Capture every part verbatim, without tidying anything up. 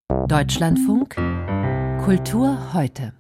Deutschlandfunk Kultur heute.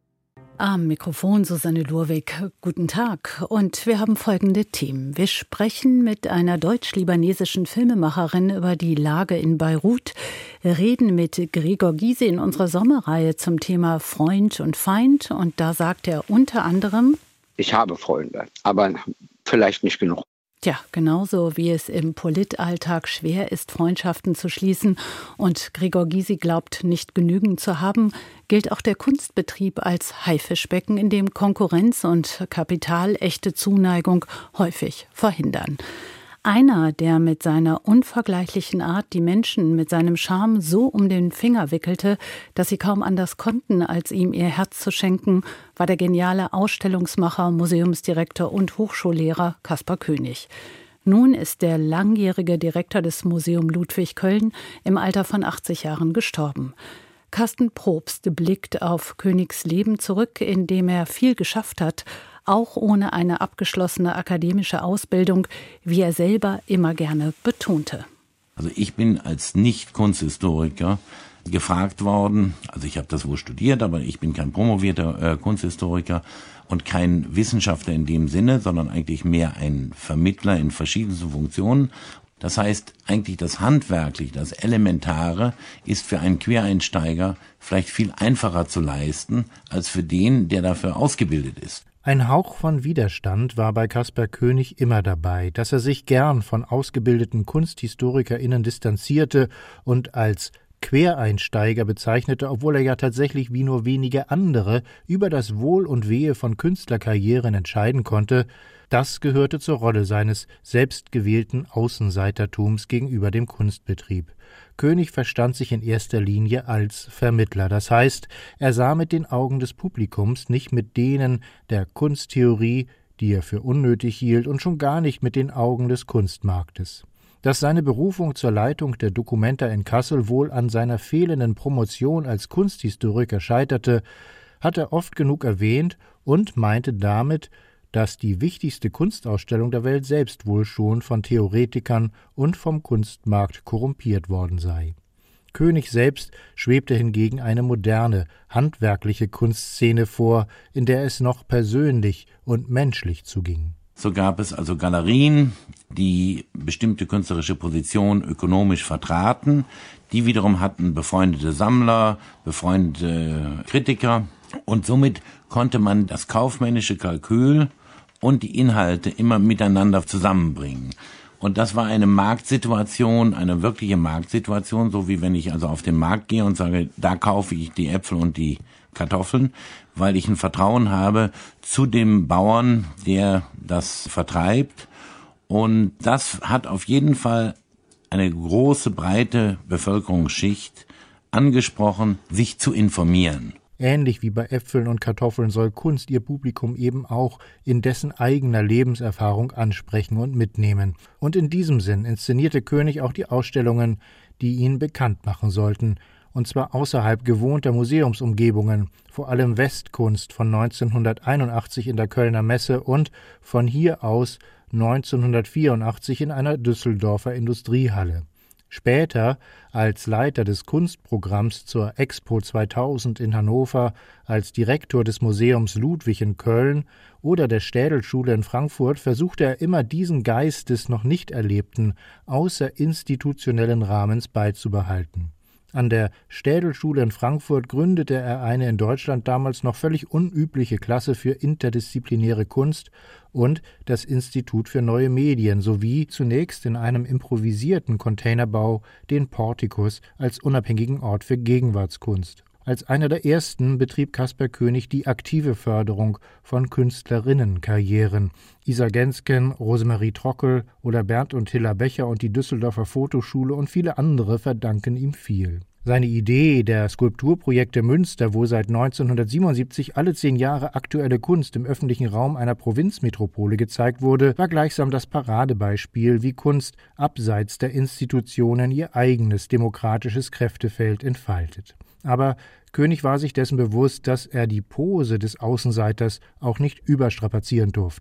Am Mikrofon Susanne Lurwig. Guten Tag. Und wir haben folgende Themen. Wir sprechen mit einer deutsch-libanesischen Filmemacherin über die Lage in Beirut. Wir reden mit Gregor Gysi in unserer Sommerreihe zum Thema Freund und Feind. Und da sagt er unter anderem: Ich habe Freunde, aber vielleicht nicht genug. Tja, genauso wie es im Politalltag schwer ist, Freundschaften zu schließen und Gregor Gysi glaubt, nicht genügend zu haben, gilt auch der Kunstbetrieb als Haifischbecken, in dem Konkurrenz und Kapital echte Zuneigung häufig verhindern. Einer, der mit seiner unvergleichlichen Art die Menschen mit seinem Charme so um den Finger wickelte, dass sie kaum anders konnten, als ihm ihr Herz zu schenken, war der geniale Ausstellungsmacher, Museumsdirektor und Hochschullehrer Caspar Koenig. Nun ist der langjährige Direktor des Museum Ludwig Köln im Alter von achtzig Jahren gestorben. Carsten Probst blickt auf Koenigs Leben zurück, in dem er viel geschafft hat, auch ohne eine abgeschlossene akademische Ausbildung, wie er selber immer gerne betonte. Also ich bin als Nicht-Kunsthistoriker gefragt worden, also ich habe das wohl studiert, aber ich bin kein promovierter äh, Kunsthistoriker und kein Wissenschaftler in dem Sinne, sondern eigentlich mehr ein Vermittler in verschiedensten Funktionen. Das heißt, eigentlich das Handwerkliche, das Elementare ist für einen Quereinsteiger vielleicht viel einfacher zu leisten, als für den, der dafür ausgebildet ist. Ein Hauch von Widerstand war bei Caspar Koenig immer dabei, dass er sich gern von ausgebildeten KunsthistorikerInnen distanzierte und als Quereinsteiger bezeichnete, obwohl er ja tatsächlich wie nur wenige andere über das Wohl und Wehe von Künstlerkarrieren entscheiden konnte. Das gehörte zur Rolle seines selbstgewählten Außenseitertums gegenüber dem Kunstbetrieb. Koenig verstand sich in erster Linie als Vermittler. Das heißt, er sah mit den Augen des Publikums, nicht mit denen der Kunsttheorie, die er für unnötig hielt, und schon gar nicht mit den Augen des Kunstmarktes. Dass seine Berufung zur Leitung der Documenta in Kassel wohl an seiner fehlenden Promotion als Kunsthistoriker scheiterte, hat er oft genug erwähnt und meinte damit, dass die wichtigste Kunstausstellung der Welt selbst wohl schon von Theoretikern und vom Kunstmarkt korrumpiert worden sei. Koenig selbst schwebte hingegen eine moderne, handwerkliche Kunstszene vor, in der es noch persönlich und menschlich zuging. So gab es also Galerien, die bestimmte künstlerische Positionen ökonomisch vertraten. Die wiederum hatten befreundete Sammler, befreundete Kritiker. Und somit konnte man das kaufmännische Kalkül und die Inhalte immer miteinander zusammenbringen. Und das war eine Marktsituation, eine wirkliche Marktsituation, so wie wenn ich also auf den Markt gehe und sage, da kaufe ich die Äpfel und die Kartoffeln, weil ich ein Vertrauen habe zu dem Bauern, der das vertreibt. Und das hat auf jeden Fall eine große, breite Bevölkerungsschicht angesprochen, sich zu informieren. Ähnlich wie bei Äpfeln und Kartoffeln soll Kunst ihr Publikum eben auch in dessen eigener Lebenserfahrung ansprechen und mitnehmen. Und in diesem Sinn inszenierte Koenig auch die Ausstellungen, die ihn bekannt machen sollten, und zwar außerhalb gewohnter Museumsumgebungen, vor allem Westkunst von neunzehnhunderteinundachtzig in der Kölner Messe und von hier aus neunzehnhundertvierundachtzig in einer Düsseldorfer Industriehalle. Später als Leiter des Kunstprogramms zur Expo zweitausend in Hannover, als Direktor des Museums Ludwig in Köln oder der Städelschule in Frankfurt versuchte er immer, diesen Geist des noch nicht Erlebten außerinstitutionellen Rahmens beizubehalten. An der Städelschule in Frankfurt gründete er eine in Deutschland damals noch völlig unübliche Klasse für interdisziplinäre Kunst und das Institut für neue Medien sowie zunächst in einem improvisierten Containerbau den Portikus als unabhängigen Ort für Gegenwartskunst. Als einer der ersten betrieb Caspar Koenig die aktive Förderung von Künstlerinnenkarrieren. Isa Gensken, Rosemarie Trockel oder Bernd und Hilla Becher und die Düsseldorfer Fotoschule und viele andere verdanken ihm viel. Seine Idee der Skulpturprojekte Münster, wo seit neunzehnhundertsiebenundsiebzig alle zehn Jahre aktuelle Kunst im öffentlichen Raum einer Provinzmetropole gezeigt wurde, war gleichsam das Paradebeispiel, wie Kunst abseits der Institutionen ihr eigenes demokratisches Kräftefeld entfaltet. Aber Koenig war sich dessen bewusst, dass er die Pose des Außenseiters auch nicht überstrapazieren durfte.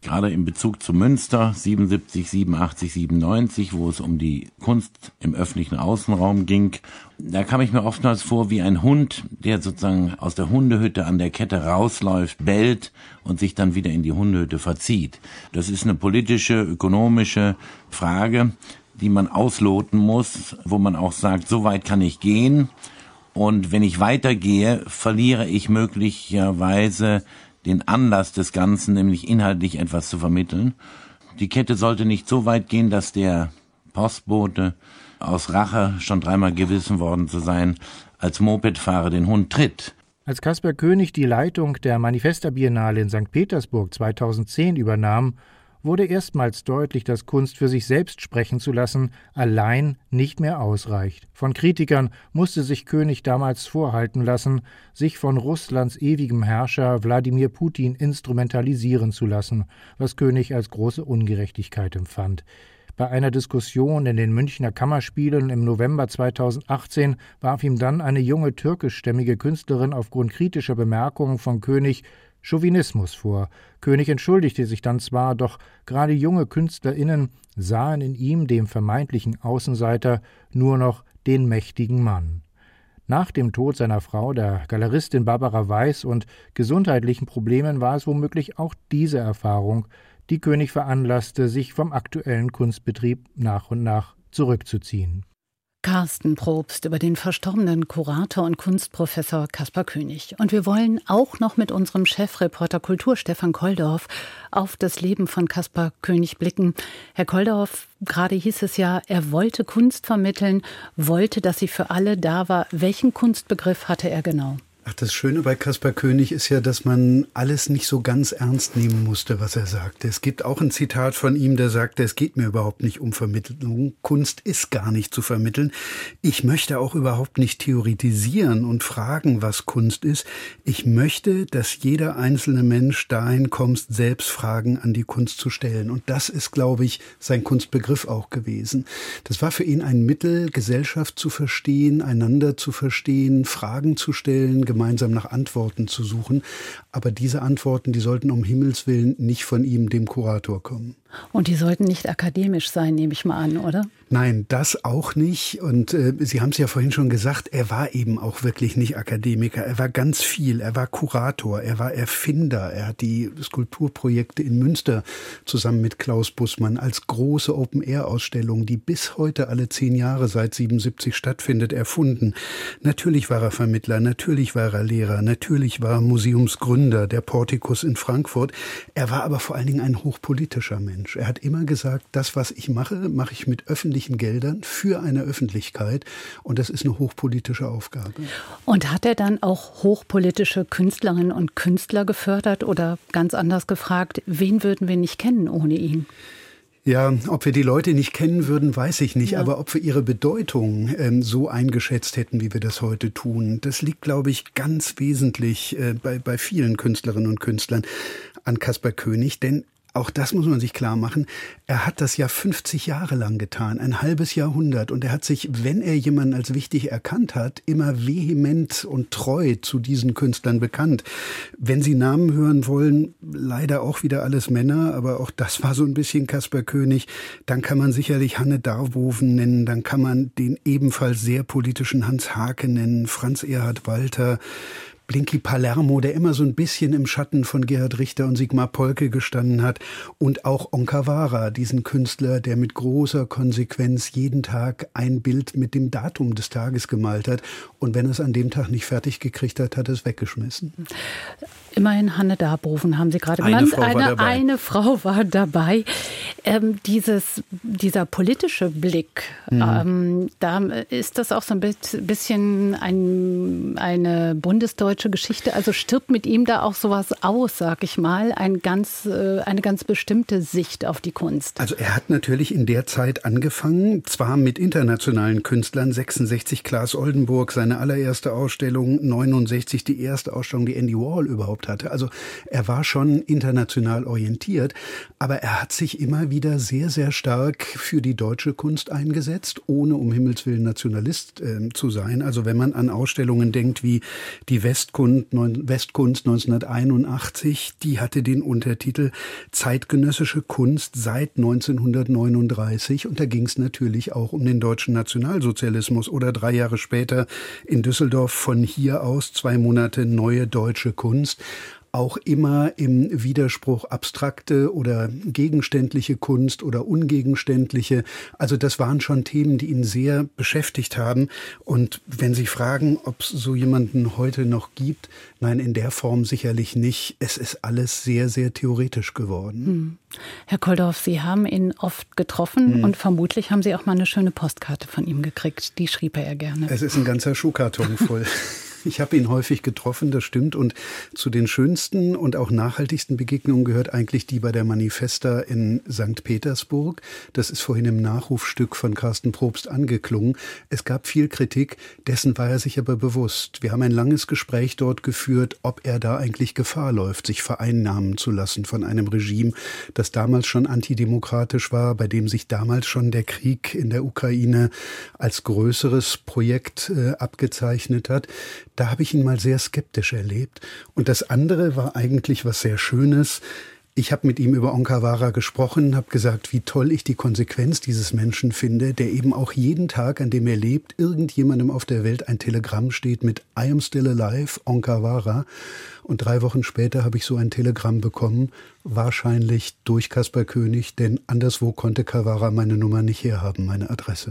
gerade in Bezug zu Münster, siebenundsiebzig, siebenundachtzig, siebenundneunzig, wo es um die Kunst im öffentlichen Außenraum ging. Da kam ich mir oftmals vor wie ein Hund, der sozusagen aus der Hundehütte an der Kette rausläuft, bellt und sich dann wieder in die Hundehütte verzieht. Das ist eine politische, ökonomische Frage, die man ausloten muss, wo man auch sagt, so weit kann ich gehen. Und wenn ich weitergehe, verliere ich möglicherweise den Anlass des Ganzen, nämlich inhaltlich etwas zu vermitteln. Die Kette sollte nicht so weit gehen, dass der Postbote aus Rache, schon dreimal gewissen worden zu sein, als Mopedfahrer den Hund tritt. Als Caspar Koenig die Leitung der Manifesta-Biennale in Sankt Petersburg zweitausendzehn übernahm, wurde erstmals deutlich, dass Kunst für sich selbst sprechen zu lassen allein nicht mehr ausreicht. Von Kritikern musste sich Koenig damals vorhalten lassen, sich von Russlands ewigem Herrscher Wladimir Putin instrumentalisieren zu lassen, was Koenig als große Ungerechtigkeit empfand. Bei einer Diskussion in den Münchner Kammerspielen im November zweitausendachtzehn warf ihm dann eine junge türkischstämmige Künstlerin aufgrund kritischer Bemerkungen von Koenig Chauvinismus vor. Koenig entschuldigte sich dann zwar, doch gerade junge KünstlerInnen sahen in ihm, dem vermeintlichen Außenseiter, nur noch den mächtigen Mann. Nach dem Tod seiner Frau, der Galeristin Barbara Weiß, und gesundheitlichen Problemen war es womöglich auch diese Erfahrung, die Koenig veranlasste, sich vom aktuellen Kunstbetrieb nach und nach zurückzuziehen. Carsten Probst über den verstorbenen Kurator und Kunstprofessor Caspar Koenig. Und wir wollen auch noch mit unserem Chefreporter Kultur Stefan Kolldorf auf das Leben von Caspar Koenig blicken. Herr Kolldorf, gerade hieß es ja, er wollte Kunst vermitteln, wollte, dass sie für alle da war. Welchen Kunstbegriff hatte er genau? Ach, das Schöne bei Caspar Koenig ist ja, dass man alles nicht so ganz ernst nehmen musste, was er sagte. Es gibt auch ein Zitat von ihm, der sagte, es geht mir überhaupt nicht um Vermittlung. Kunst ist gar nicht zu vermitteln. Ich möchte auch überhaupt nicht theoretisieren und fragen, was Kunst ist. Ich möchte, dass jeder einzelne Mensch dahin kommt, selbst Fragen an die Kunst zu stellen. Und das ist, glaube ich, sein Kunstbegriff auch gewesen. Das war für ihn ein Mittel, Gesellschaft zu verstehen, einander zu verstehen, Fragen zu stellen, gemeinsam nach Antworten zu suchen. Aber diese Antworten, die sollten um Himmels Willen nicht von ihm, dem Kurator, kommen. Und die sollten nicht akademisch sein, nehme ich mal an, oder? Nein, das auch nicht. Und äh, Sie haben es ja vorhin schon gesagt, er war eben auch wirklich nicht Akademiker. Er war ganz viel. Er war Kurator, er war Erfinder. Er hat die Skulpturprojekte in Münster zusammen mit Klaus Bussmann als große Open-Air-Ausstellung, die bis heute alle zehn Jahre seit siebenundsiebzig stattfindet, erfunden. Natürlich war er Vermittler, natürlich war er Lehrer, natürlich war er Museumsgründer der Portikus in Frankfurt. Er war aber vor allen Dingen ein hochpolitischer Mensch. Er hat immer gesagt, das, was ich mache, mache ich mit öffentlichen Geldern für eine Öffentlichkeit. Und das ist eine hochpolitische Aufgabe. Und hat er dann auch hochpolitische Künstlerinnen und Künstler gefördert? Oder ganz anders gefragt, wen würden wir nicht kennen ohne ihn? Ja, ob wir die Leute nicht kennen würden, weiß ich nicht. Ja. Aber ob wir ihre Bedeutung ähm, so eingeschätzt hätten, wie wir das heute tun, das liegt, glaube ich, ganz wesentlich äh, bei, bei vielen Künstlerinnen und Künstlern an Caspar Koenig. Denn auch das muss man sich klar machen. Er hat das ja fünfzig Jahre lang getan, ein halbes Jahrhundert. Und er hat sich, wenn er jemanden als wichtig erkannt hat, immer vehement und treu zu diesen Künstlern bekannt. Wenn Sie Namen hören wollen, leider auch wieder alles Männer, aber auch das war so ein bisschen Caspar Koenig. Dann kann man sicherlich Hanne Darboven nennen, dann kann man den ebenfalls sehr politischen Hans Haake nennen, Franz Erhard Walter, Blinky Palermo, der immer so ein bisschen im Schatten von Gerhard Richter und Sigmar Polke gestanden hat. Und auch Onkawara, diesen Künstler, der mit großer Konsequenz jeden Tag ein Bild mit dem Datum des Tages gemalt hat. Und wenn er es an dem Tag nicht fertig gekriegt hat, hat er es weggeschmissen. Immerhin Hanne Darboven haben Sie gerade eine genannt. Frau war eine, dabei. eine Frau war dabei. Ähm, dieses, dieser politische Blick, mhm. ähm, da ist das auch so ein bisschen ein, eine bundesdeutsche Geschichte. Also stirbt mit ihm da auch sowas aus, sag ich mal, ein ganz, äh, eine ganz bestimmte Sicht auf die Kunst. Also er hat natürlich in der Zeit angefangen, zwar mit internationalen Künstlern, sechsundsechzig Klaas Oldenburg, seine allererste Ausstellung, neunundsechzig die erste Ausstellung, die Andy Warhol überhaupt gemacht hatte. Also er war schon international orientiert, aber er hat sich immer wieder sehr, sehr stark für die deutsche Kunst eingesetzt, ohne um Himmels Willen Nationalist äh, zu sein. Also wenn man an Ausstellungen denkt wie die Westkunst, Westkunst neunzehnhunderteinundachtzig, die hatte den Untertitel Zeitgenössische Kunst seit neunzehnhundertneununddreißig und da ging es natürlich auch um den deutschen Nationalsozialismus oder drei Jahre später in Düsseldorf von hier aus zwei Monate neue deutsche Kunst. Auch immer im Widerspruch abstrakte oder gegenständliche Kunst oder ungegenständliche. Also das waren schon Themen, die ihn sehr beschäftigt haben. Und wenn Sie fragen, ob es so jemanden heute noch gibt, nein, in der Form sicherlich nicht. Es ist alles sehr, sehr theoretisch geworden. Hm. Herr Kolldorf, Sie haben ihn oft getroffen hm. und vermutlich haben Sie auch mal eine schöne Postkarte von ihm gekriegt. Die schrieb er gerne. Es ist ein ganzer Schuhkarton voll. Ich habe ihn häufig getroffen, das stimmt. Und zu den schönsten und auch nachhaltigsten Begegnungen gehört eigentlich die bei der Manifesta in Sankt Petersburg. Das ist vorhin im Nachrufstück von Carsten Probst angeklungen. Es gab viel Kritik, dessen war er sich aber bewusst. Wir haben ein langes Gespräch dort geführt, ob er da eigentlich Gefahr läuft, sich vereinnahmen zu lassen von einem Regime, das damals schon antidemokratisch war, bei dem sich damals schon der Krieg in der Ukraine als größeres Projekt äh, abgezeichnet hat. Da habe ich ihn mal sehr skeptisch erlebt. Und das andere war eigentlich was sehr Schönes. Ich habe mit ihm über Onkawara gesprochen, habe gesagt, wie toll ich die Konsequenz dieses Menschen finde, der eben auch jeden Tag, an dem er lebt, irgendjemandem auf der Welt ein Telegramm steht mit I am still alive, Onkawara. Und drei Wochen später habe ich so ein Telegramm bekommen, wahrscheinlich durch Kaspar König, denn anderswo konnte Kawara meine Nummer nicht herhaben, meine Adresse.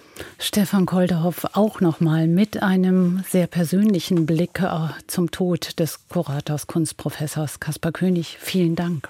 Stefan Kolldorf auch nochmal mit einem sehr persönlichen Blick zum Tod des Kurators, Kunstprofessors Kaspar König. Vielen Dank.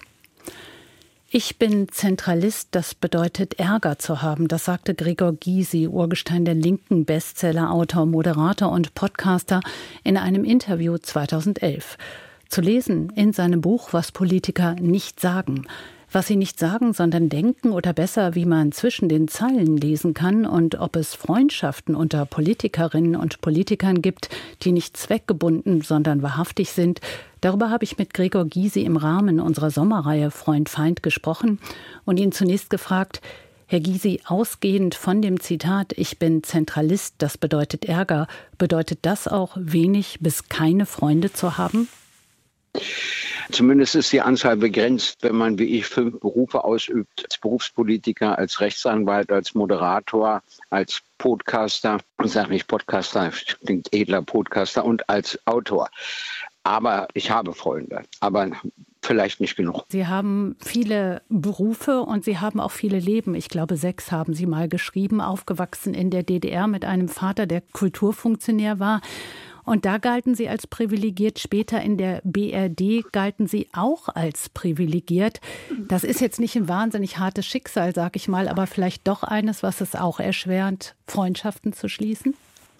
Ich bin Zentralist, das bedeutet Ärger zu haben. Das sagte Gregor Gysi, Urgestein der Linken, Bestsellerautor, Moderator und Podcaster, in einem Interview zweitausendelf. Zu lesen in seinem Buch Was Politiker nicht sagen. Was sie nicht sagen, sondern denken oder besser, wie man zwischen den Zeilen lesen kann und ob es Freundschaften unter Politikerinnen und Politikern gibt, die nicht zweckgebunden, sondern wahrhaftig sind. Darüber habe ich mit Gregor Gysi im Rahmen unserer Sommerreihe Freund-Feind gesprochen und ihn zunächst gefragt, Herr Gysi, ausgehend von dem Zitat, ich bin Zentralist, das bedeutet Ärger, bedeutet das auch wenig bis keine Freunde zu haben? Zumindest ist die Anzahl begrenzt, wenn man wie ich fünf Berufe ausübt, als Berufspolitiker, als Rechtsanwalt, als Moderator, als Podcaster, ich sage nicht Podcaster, klingt edler Podcaster, und als Autor. Aber ich habe Freunde, aber vielleicht nicht genug. Sie haben viele Berufe und Sie haben auch viele Leben. Ich glaube, sechs haben Sie mal geschrieben, aufgewachsen in der D D R mit einem Vater, der Kulturfunktionär war. Und da galten Sie als privilegiert. Später in der B R D galten Sie auch als privilegiert. Das ist jetzt nicht ein wahnsinnig hartes Schicksal, sag ich mal, aber vielleicht doch eines, was es auch erschwert, Freundschaften zu schließen?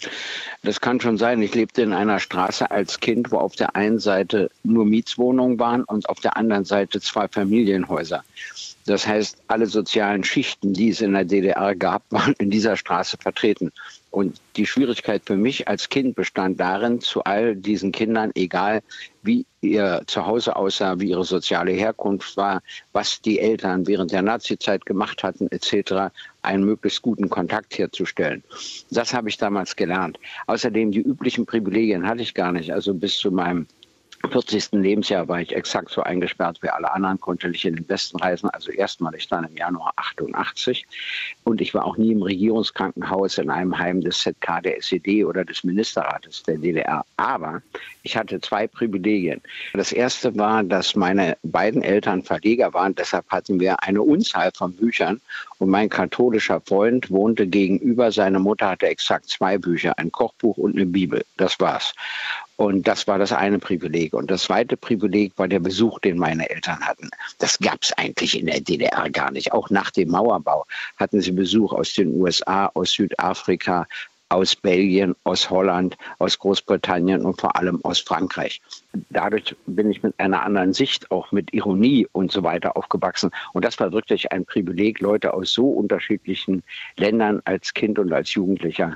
Das kann schon sein. Ich lebte in einer Straße als Kind, wo auf der einen Seite nur Mietswohnungen waren und auf der anderen Seite zwei Familienhäuser. Das heißt, alle sozialen Schichten, die es in der D D R gab, waren in dieser Straße vertreten. Und die Schwierigkeit für mich als Kind bestand darin, zu all diesen Kindern, egal wie ihr Zuhause aussah, wie ihre soziale Herkunft war, was die Eltern während der Nazizeit gemacht hatten, et cetera, einen möglichst guten Kontakt herzustellen. Das habe ich damals gelernt. Außerdem die üblichen Privilegien hatte ich gar nicht. Also bis zu meinem vierzigsten Lebensjahr war ich exakt so eingesperrt wie alle anderen, konnte nicht in den Westen reisen, also erstmalig dann im Januar achtundachtzig. Und ich war auch nie im Regierungskrankenhaus, in einem Heim des Z K, der S E D oder des Ministerrates der D D R. Aber ich hatte zwei Privilegien. Das erste war, dass meine beiden Eltern Verleger waren, deshalb hatten wir eine Unzahl von Büchern. Und mein katholischer Freund wohnte gegenüber, seine Mutter hatte exakt zwei Bücher, ein Kochbuch und eine Bibel. Das war's. Und das war das eine Privileg. Und das zweite Privileg war der Besuch, den meine Eltern hatten. Das gab es eigentlich in der D D R gar nicht. Auch nach dem Mauerbau hatten sie Besuch aus den U S A, aus Südafrika, aus Belgien, aus Holland, aus Großbritannien und vor allem aus Frankreich. Dadurch bin ich mit einer anderen Sicht, auch mit Ironie und so weiter aufgewachsen. Und das war wirklich ein Privileg, Leute aus so unterschiedlichen Ländern als Kind und als Jugendlicher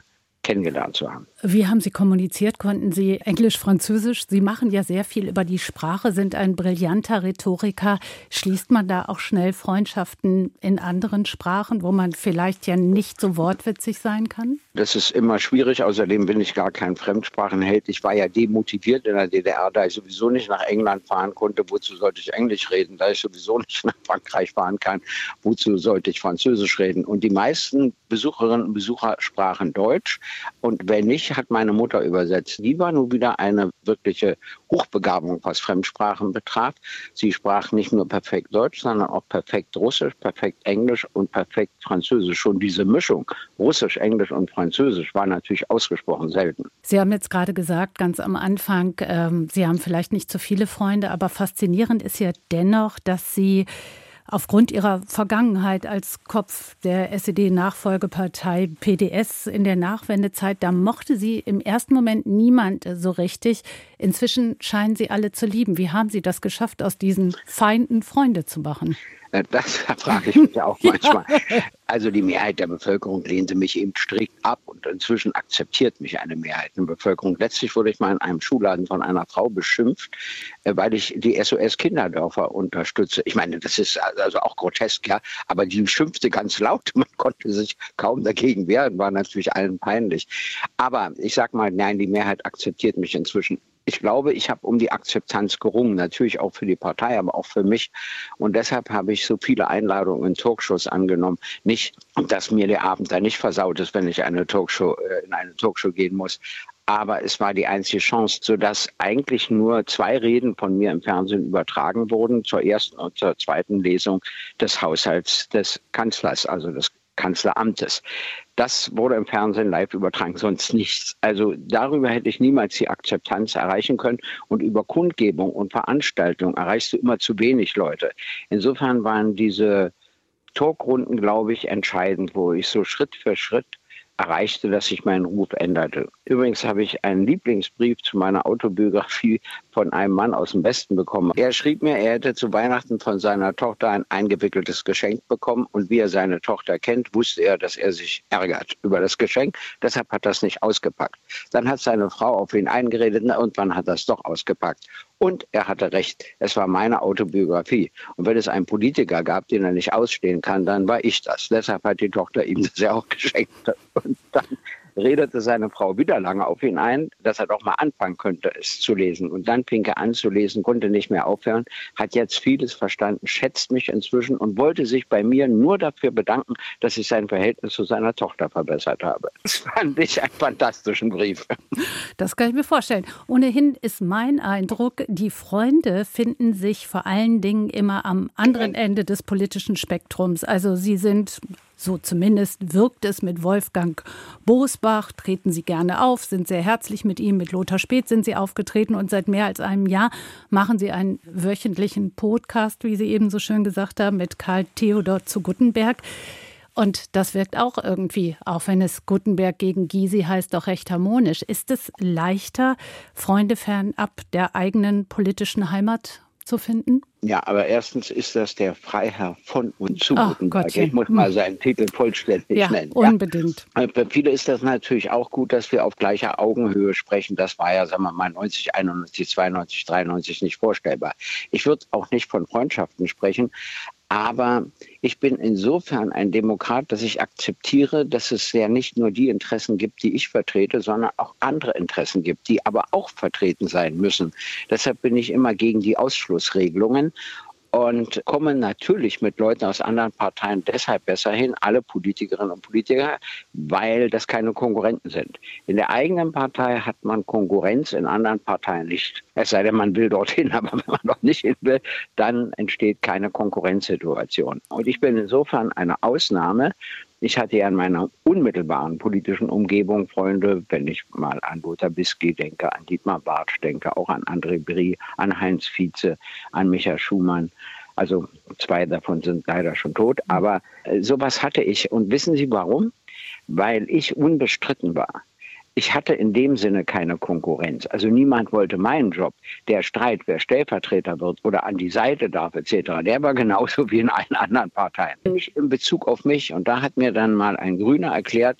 kennengelernt zu haben. Wie haben Sie kommuniziert? Konnten Sie Englisch, Französisch? Sie machen ja sehr viel über die Sprache, sind ein brillanter Rhetoriker. Schließt man da auch schnell Freundschaften in anderen Sprachen, wo man vielleicht ja nicht so wortwitzig sein kann? Das ist immer schwierig. Außerdem bin ich gar kein Fremdsprachenheld. Ich war ja demotiviert in der D D R, da ich sowieso nicht nach England fahren konnte. Wozu sollte ich Englisch reden? Da ich sowieso nicht nach Frankreich fahren kann, wozu sollte ich Französisch reden? Und die meisten Besucherinnen und Besucher sprachen Deutsch. Und wenn nicht, hat meine Mutter übersetzt. Die war nun wieder eine wirkliche Hochbegabung, was Fremdsprachen betraf. Sie sprach nicht nur perfekt Deutsch, sondern auch perfekt Russisch, perfekt Englisch und perfekt Französisch. Schon diese Mischung, Russisch, Englisch und Französisch, war natürlich ausgesprochen selten. Sie haben jetzt gerade gesagt, ganz am Anfang, ähm, Sie haben vielleicht nicht so viele Freunde, aber faszinierend ist ja dennoch, dass Sie aufgrund ihrer Vergangenheit als Kopf der S E D-Nachfolgepartei P D S in der Nachwendezeit, da mochte sie im ersten Moment niemand so richtig. Inzwischen scheinen sie alle zu lieben. Wie haben Sie das geschafft, aus diesen Feinden Freunde zu machen? Das frage ich mich auch manchmal. Ja. Also die Mehrheit der Bevölkerung lehnte mich eben strikt ab und inzwischen akzeptiert mich eine Mehrheit der Bevölkerung. Letztlich wurde ich mal in einem Schulladen von einer Frau beschimpft, weil ich die S O S-Kinderdörfer unterstütze. Ich meine, das ist also auch grotesk, ja, aber die schimpfte ganz laut. Man konnte sich kaum dagegen wehren, war natürlich allen peinlich. Aber ich sag mal, nein, die Mehrheit akzeptiert mich inzwischen. Ich glaube, ich habe um die Akzeptanz gerungen, natürlich auch für die Partei, aber auch für mich. Und deshalb habe ich so viele Einladungen in Talkshows angenommen. Nicht, dass mir der Abend da nicht versaut ist, wenn ich eine Talkshow, in eine Talkshow gehen muss. Aber es war die einzige Chance, sodass eigentlich nur zwei Reden von mir im Fernsehen übertragen wurden, zur ersten und zur zweiten Lesung des Haushalts des Kanzlers, also des Kanzleramtes. Das wurde im Fernsehen live übertragen, sonst nichts. Also darüber hätte ich niemals die Akzeptanz erreichen können. Und über Kundgebung und Veranstaltung erreichst du immer zu wenig Leute. Insofern waren diese Talkrunden, glaube ich, entscheidend, wo ich so Schritt für Schritt erreichte, dass sich mein Ruf änderte. Übrigens habe ich einen Lieblingsbrief zu meiner Autobiografie von einem Mann aus dem Westen bekommen. Er schrieb mir, er hätte zu Weihnachten von seiner Tochter ein eingewickeltes Geschenk bekommen und wie er seine Tochter kennt, wusste er, dass er sich ärgert über das Geschenk. Deshalb hat er es nicht ausgepackt. Dann hat seine Frau auf ihn eingeredet, na, und wann hat er es doch ausgepackt? Und er hatte recht, es war meine Autobiografie. Und wenn es einen Politiker gab, den er nicht ausstehen kann, dann war ich das. Deshalb hat die Tochter ihm das ja auch geschenkt. Und dann redete seine Frau wieder lange auf ihn ein, dass er doch mal anfangen könnte, es zu lesen. Und dann fing er an zu lesen, konnte nicht mehr aufhören, hat jetzt vieles verstanden, schätzt mich inzwischen und wollte sich bei mir nur dafür bedanken, dass ich sein Verhältnis zu seiner Tochter verbessert habe. Das fand ich einen fantastischen Brief. Das kann ich mir vorstellen. Ohnehin ist mein Eindruck, die Freunde finden sich vor allen Dingen immer am anderen Ende des politischen Spektrums. Also sie sind... So zumindest wirkt es mit Wolfgang Bosbach, treten sie gerne auf, sind sehr herzlich mit ihm. Mit Lothar Späth sind sie aufgetreten und seit mehr als einem Jahr machen sie einen wöchentlichen Podcast, wie Sie eben so schön gesagt haben, mit Karl Theodor zu Guttenberg. Und das wirkt auch irgendwie, auch wenn es Guttenberg gegen Gysi heißt, doch recht harmonisch. Ist es leichter, Freunde fernab der eigenen politischen Heimat zu finden? Ja, aber erstens ist das der Freiherr von und zu oh, Guttenberg. Gottchen. Ich muss mal seinen Titel vollständig ja, nennen. Unbedingt. Ja, unbedingt. Für viele ist das natürlich auch gut, dass wir auf gleicher Augenhöhe sprechen. Das war ja, sagen wir mal, neunzig, einundneunzig, zweiundneunzig, dreiundneunzig nicht vorstellbar. Ich würde auch nicht von Freundschaften sprechen, aber ich bin insofern ein Demokrat, dass ich akzeptiere, dass es ja nicht nur die Interessen gibt, die ich vertrete, sondern auch andere Interessen gibt, die aber auch vertreten sein müssen. Deshalb bin ich immer gegen die Ausschlussregelungen und komme natürlich mit Leuten aus anderen Parteien deshalb besser hin, alle Politikerinnen und Politiker, weil das keine Konkurrenten sind. In der eigenen Partei hat man Konkurrenz, in anderen Parteien nicht. Es sei denn, man will dorthin, aber wenn man dort nicht hin will, dann entsteht keine Konkurrenzsituation. Und ich bin insofern eine Ausnahme. Ich hatte ja in meiner unmittelbaren politischen Umgebung Freunde, wenn ich mal an Lothar Bisky denke, an Dietmar Bartsch denke, auch an André Brie, an Heinz Vize, an Michael Schumann. Also zwei davon sind leider schon tot, aber äh, sowas hatte ich. Und wissen Sie warum? Weil ich unbestritten war. Ich hatte in dem Sinne keine Konkurrenz. Also niemand wollte meinen Job. Der Streit, wer Stellvertreter wird oder an die Seite darf et cetera, der war genauso wie in allen anderen Parteien. Nicht in Bezug auf mich. Und da hat mir dann mal ein Grüner erklärt,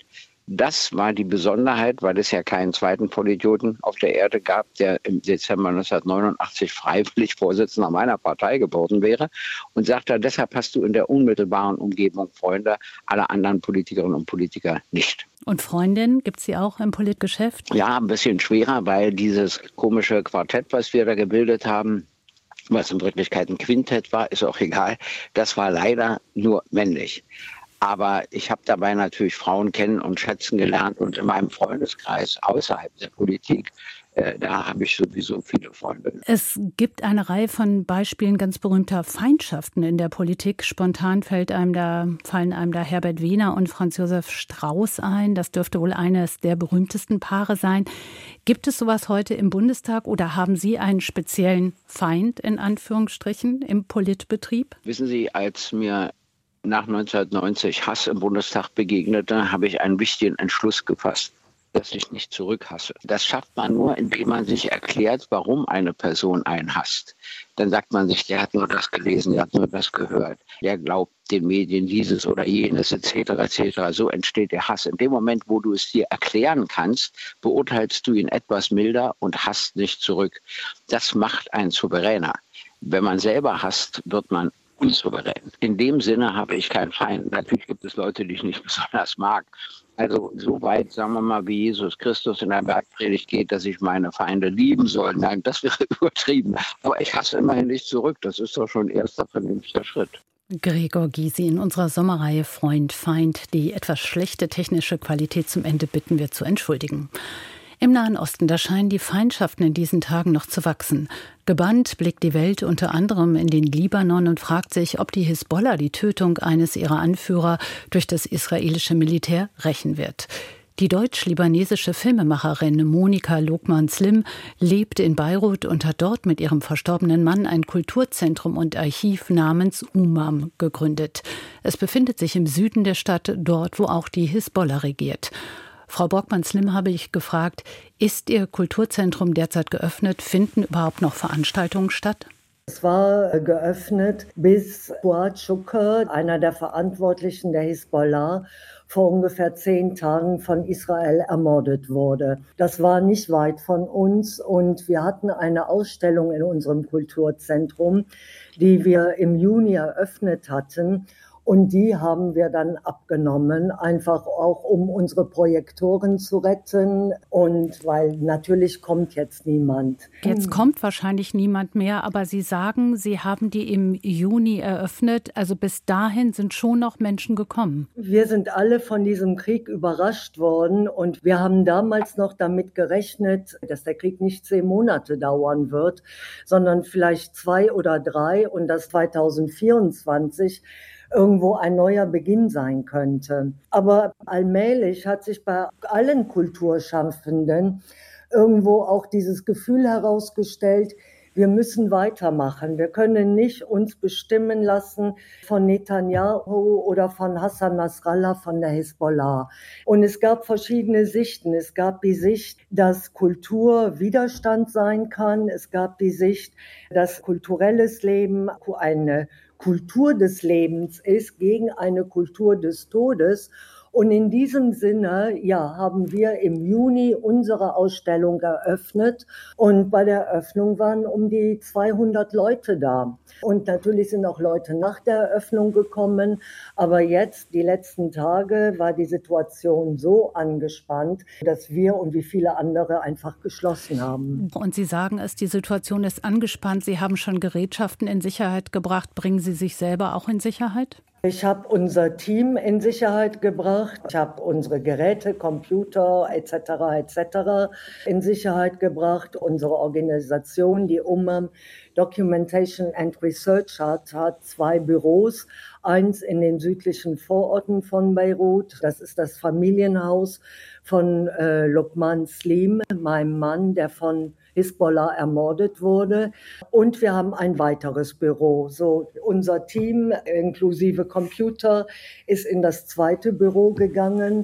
Das war die Besonderheit, weil es ja keinen zweiten Vollidioten auf der Erde gab, der im Dezember neunzehnhundertneunundachtzig freiwillig Vorsitzender meiner Partei geworden wäre und sagte, deshalb hast du in der unmittelbaren Umgebung Freunde, alle anderen Politikerinnen und Politiker nicht. Und Freundin, gibt es sie auch im Politgeschäft? Ja, ein bisschen schwerer, weil dieses komische Quartett, was wir da gebildet haben, was in Wirklichkeit ein Quintett war, ist auch egal, das war leider nur männlich. Aber ich habe dabei natürlich Frauen kennen und schätzen gelernt und in meinem Freundeskreis außerhalb der Politik, äh, da habe ich sowieso viele Freunde. Es gibt eine Reihe von Beispielen ganz berühmter Feindschaften in der Politik. Spontan fällt einem da, fallen einem da Herbert Wehner und Franz Josef Strauß ein. Das dürfte wohl eines der berühmtesten Paare sein. Gibt es sowas heute im Bundestag oder haben Sie einen speziellen Feind in Anführungsstrichen im Politbetrieb? Wissen Sie, als mir nach neunzehnhundertneunzig Hass im Bundestag begegnete, habe ich einen wichtigen Entschluss gefasst, dass ich nicht zurückhasse. Das schafft man nur, indem man sich erklärt, warum eine Person einen hasst. Dann sagt man sich, der hat nur das gelesen, der hat nur das gehört, der glaubt den Medien dieses oder jenes et cetera et cetera. So entsteht der Hass. In dem Moment, wo du es dir erklären kannst, beurteilst du ihn etwas milder und hasst nicht zurück. Das macht einen Souveräner. Wenn man selber hasst, wird man unsouverän. In dem Sinne habe ich keinen Feind. Natürlich gibt es Leute, die ich nicht besonders mag. Also so weit, sagen wir mal, wie Jesus Christus in der Bergpredigt geht, dass ich meine Feinde lieben soll. Nein, das wäre übertrieben. Aber ich hasse immerhin nicht zurück. Das ist doch schon ein erster vernünftiger Schritt. Gregor Gysi in unserer Sommerreihe Freund, Feind. Die etwas schlechte technische Qualität zum Ende bitten wir zu entschuldigen. Im Nahen Osten, da scheinen die Feindschaften in diesen Tagen noch zu wachsen. Gebannt blickt die Welt unter anderem in den Libanon und fragt sich, ob die Hisbollah die Tötung eines ihrer Anführer durch das israelische Militär rächen wird. Die deutsch-libanesische Filmemacherin Monika Lokman-Slim lebt in Beirut und hat dort mit ihrem verstorbenen Mann ein Kulturzentrum und Archiv namens Umam gegründet. Es befindet sich im Süden der Stadt, dort wo auch die Hisbollah regiert. Frau Borgmann-Slim habe ich gefragt, ist Ihr Kulturzentrum derzeit geöffnet? Finden überhaupt noch Veranstaltungen statt? Es war geöffnet, bis Fuad Shukr, einer der Verantwortlichen der Hisbollah, vor ungefähr zehn Tagen von Israel ermordet wurde. Das war nicht weit von uns und wir hatten eine Ausstellung in unserem Kulturzentrum, die wir im Juni eröffnet hatten. Und die haben wir dann abgenommen, einfach auch um unsere Projektoren zu retten. Und weil natürlich kommt jetzt niemand. Jetzt kommt wahrscheinlich niemand mehr, aber Sie sagen, Sie haben die im Juni eröffnet. Also bis dahin sind schon noch Menschen gekommen. Wir sind alle von diesem Krieg überrascht worden. Und wir haben damals noch damit gerechnet, dass der Krieg nicht zehn Monate dauern wird, sondern vielleicht zwei oder drei und dass zweitausendvierundzwanzig irgendwo ein neuer Beginn sein könnte. Aber allmählich hat sich bei allen Kulturschaffenden irgendwo auch dieses Gefühl herausgestellt, wir müssen weitermachen. Wir können nicht uns bestimmen lassen von Netanyahu oder von Hassan Nasrallah von der Hisbollah. Und es gab verschiedene Sichten. Es gab die Sicht, dass Kultur Widerstand sein kann. Es gab die Sicht, dass kulturelles Leben eine Kultur des Lebens ist gegen eine Kultur des Todes. Und in diesem Sinne, ja, haben wir im Juni unsere Ausstellung eröffnet und bei der Eröffnung waren um die zweihundert Leute da. Und natürlich sind auch Leute nach der Eröffnung gekommen, aber jetzt, die letzten Tage, war die Situation so angespannt, dass wir und wie viele andere einfach geschlossen haben. Und Sie sagen es, die Situation ist angespannt. Sie haben schon Gerätschaften in Sicherheit gebracht. Bringen Sie sich selber auch in Sicherheit? Ich habe unser Team in Sicherheit gebracht. Ich habe unsere Geräte, Computer et cetera et cetera in Sicherheit gebracht. Unsere Organisation, die Umam Documentation and Research hat, hat zwei Büros. Eins in den südlichen Vororten von Beirut. Das ist das Familienhaus von äh, Lokman Slim, meinem Mann, der von Hisbollah ermordet wurde. Und wir haben ein weiteres Büro. So, unser Team inklusive Computer ist in das zweite Büro gegangen.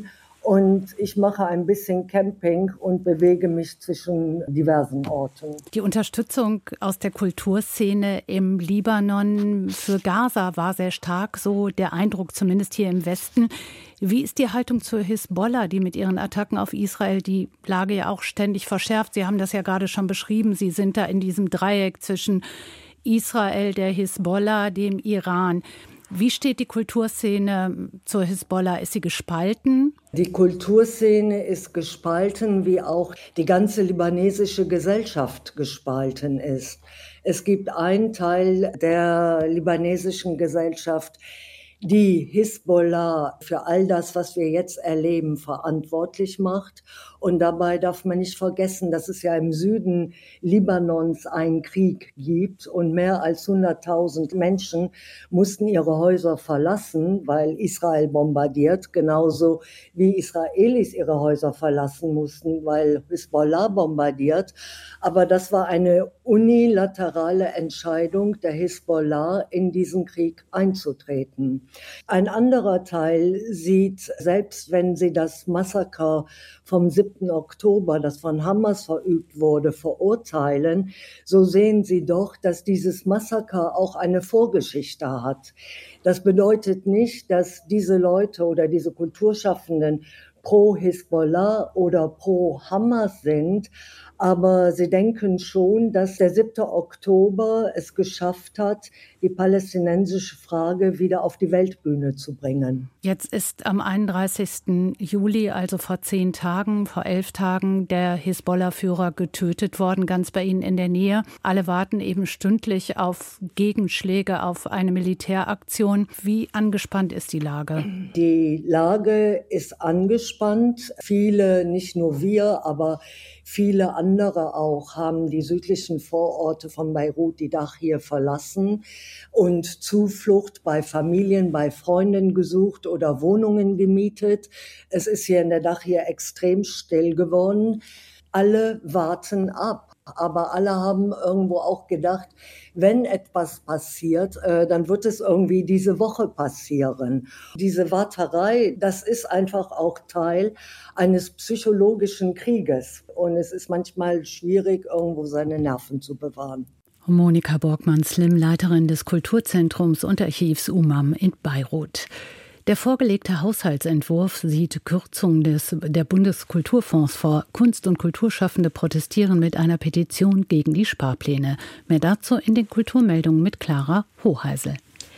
Und ich mache ein bisschen Camping und bewege mich zwischen diversen Orten. Die Unterstützung aus der Kulturszene im Libanon für Gaza war sehr stark, so der Eindruck zumindest hier im Westen. Wie ist die Haltung zur Hisbollah, die mit ihren Attacken auf Israel die Lage ja auch ständig verschärft? Sie haben das ja gerade schon beschrieben. Sie sind da in diesem Dreieck zwischen Israel, der Hisbollah, dem Iran. Wie steht die Kulturszene zur Hisbollah? Ist sie gespalten? Die Kulturszene ist gespalten, wie auch die ganze libanesische Gesellschaft gespalten ist. Es gibt einen Teil der libanesischen Gesellschaft, die Hisbollah für all das, was wir jetzt erleben, verantwortlich macht. Und dabei darf man nicht vergessen, dass es ja im Süden Libanons einen Krieg gibt und mehr als hunderttausend Menschen mussten ihre Häuser verlassen, weil Israel bombardiert, genauso wie Israelis ihre Häuser verlassen mussten, weil Hisbollah bombardiert. Aber das war eine unilaterale Entscheidung der Hisbollah, in diesen Krieg einzutreten. Ein anderer Teil sieht, selbst wenn sie das Massaker vom siebten Oktober, das von Hamas verübt wurde, verurteilen, so sehen sie doch, dass dieses Massaker auch eine Vorgeschichte hat. Das bedeutet nicht, dass diese Leute oder diese Kulturschaffenden pro Hisbollah oder pro Hamas sind, aber sie denken schon, dass der siebte Oktober es geschafft hat, die palästinensische Frage wieder auf die Weltbühne zu bringen. Jetzt ist am einunddreißigsten Juli, also vor zehn Tagen, vor elf Tagen, der Hisbollah-Führer getötet worden, ganz bei Ihnen in der Nähe. Alle warten eben stündlich auf Gegenschläge, auf eine Militäraktion. Wie angespannt ist die Lage? Die Lage ist angespannt. Viele, nicht nur wir, aber viele andere auch, haben die südlichen Vororte von Beirut, die Dachir, verlassen und Zuflucht bei Familien, bei Freunden gesucht oder Wohnungen gemietet. Es ist hier in der Dachir extrem still geworden. Alle warten ab. Aber alle haben irgendwo auch gedacht, wenn etwas passiert, äh, dann wird es irgendwie diese Woche passieren. Diese Warterei, das ist einfach auch Teil eines psychologischen Krieges. Und es ist manchmal schwierig, irgendwo seine Nerven zu bewahren. Monika Borgmann-Slim, Leiterin des Kulturzentrums und Archivs Umam in Beirut. Der vorgelegte Haushaltsentwurf sieht Kürzungen des, der Bundeskulturfonds vor. Kunst- und Kulturschaffende protestieren mit einer Petition gegen die Sparpläne. Mehr dazu in den Kulturmeldungen mit Clara Hoheisel.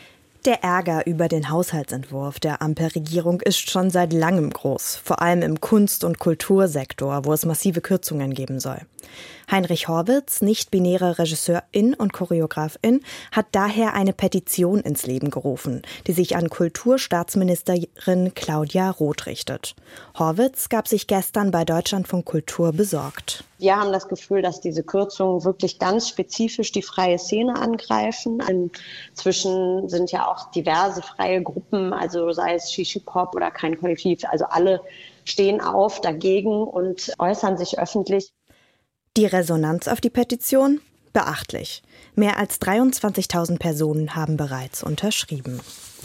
Der Ärger über den Haushaltsentwurf der Ampelregierung ist schon seit langem groß, vor allem im Kunst- und Kultursektor, wo es massive Kürzungen geben soll. Heinrich Horwitz, nicht-binäre Regisseurin und Choreografin, hat daher eine Petition ins Leben gerufen, die sich an Kulturstaatsministerin Claudia Roth richtet. Horwitz gab sich gestern bei Deutschlandfunk Kultur besorgt. Wir haben das Gefühl, dass diese Kürzungen wirklich ganz spezifisch die freie Szene angreifen. Inzwischen sind ja auch diverse freie Gruppen, also sei es Shishi Pop oder Kein Kollektiv, also alle stehen auf dagegen und äußern sich öffentlich. Die Resonanz auf die Petition? Beachtlich. Mehr als dreiundzwanzigtausend Personen haben bereits unterschrieben.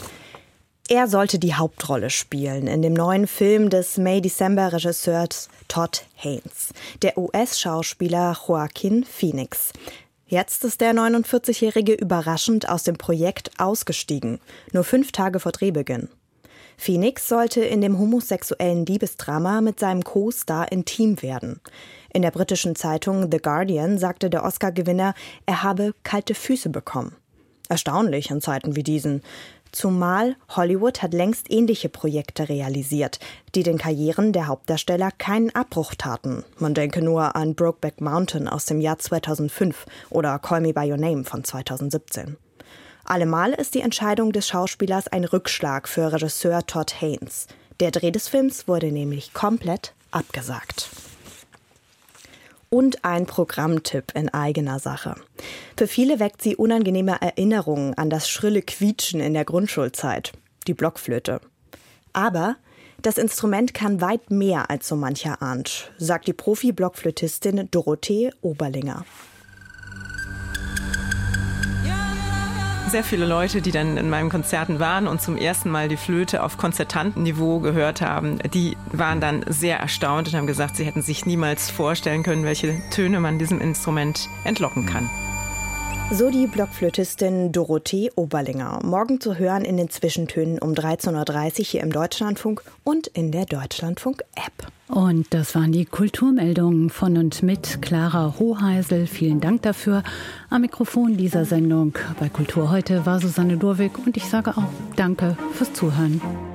Er sollte die Hauptrolle spielen in dem neuen Film des May-December-Regisseurs Todd Haynes, der U S-Schauspieler Joaquin Phoenix. Jetzt ist der neunundvierzigjährige überraschend aus dem Projekt ausgestiegen, nur fünf Tage vor Drehbeginn. Phoenix sollte in dem homosexuellen Liebesdrama mit seinem Co-Star intim werden. In der britischen Zeitung The Guardian sagte der Oscar-Gewinner, er habe kalte Füße bekommen. Erstaunlich in Zeiten wie diesen. Zumal Hollywood hat längst ähnliche Projekte realisiert, die den Karrieren der Hauptdarsteller keinen Abbruch taten. Man denke nur an Brokeback Mountain aus dem Jahr zweitausendfünf oder Call Me By Your Name von zweitausendsiebzehn. Allemal ist die Entscheidung des Schauspielers ein Rückschlag für Regisseur Todd Haynes. Der Dreh des Films wurde nämlich komplett abgesagt. Und ein Programmtipp in eigener Sache. Für viele weckt sie unangenehme Erinnerungen an das schrille Quietschen in der Grundschulzeit, die Blockflöte. Aber das Instrument kann weit mehr als so mancher ahnt, sagt die Profi-Blockflötistin Dorothee Oberlinger. sehr viele Leute, die dann in meinen Konzerten waren und zum ersten Mal die Flöte auf Konzertantenniveau gehört haben. Die waren dann sehr erstaunt und haben gesagt, sie hätten sich niemals vorstellen können, welche Töne man diesem Instrument entlocken kann. So die Blockflötistin Dorothee Oberlinger. Morgen zu hören in den Zwischentönen um dreizehn Uhr dreißig hier im Deutschlandfunk und in der Deutschlandfunk-App. Und das waren die Kulturmeldungen von und mit Clara Hoheisel. Vielen Dank dafür. Am Mikrofon dieser Sendung bei Kultur heute war Susanne Durwig und ich sage auch Danke fürs Zuhören.